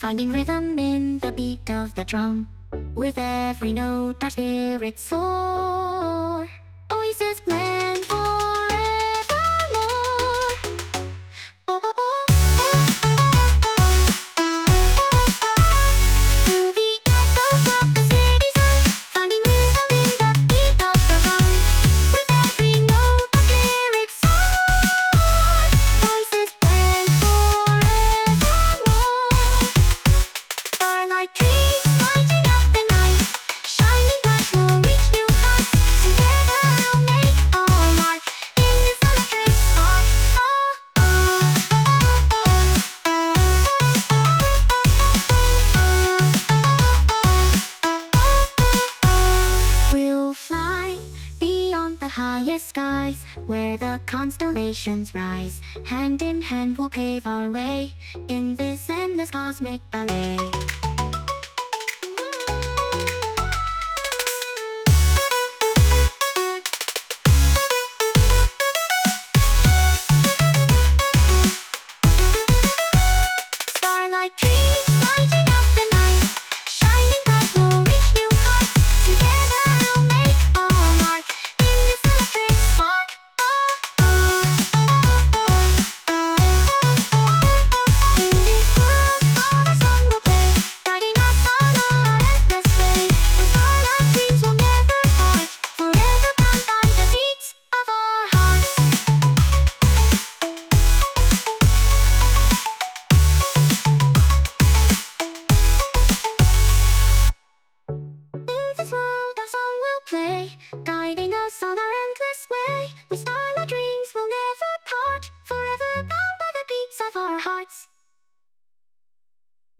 finding rhythm in the beat of the drum. With every note our spirits soar. Oasis blend forevermore. Oh, oh, oh. To the echoes of the city sun, finding rhythm in the beat of the drum. With every note our spirits soar. Voices blend forevermore. Starlight trees lighting up the night, shining bright will reach new heights. Together we'll make our mark in this electric spark. We'll fly beyond the highest skies, where the constellations rise. Hand in hand we'll pave our way in this endless cosmic ballet.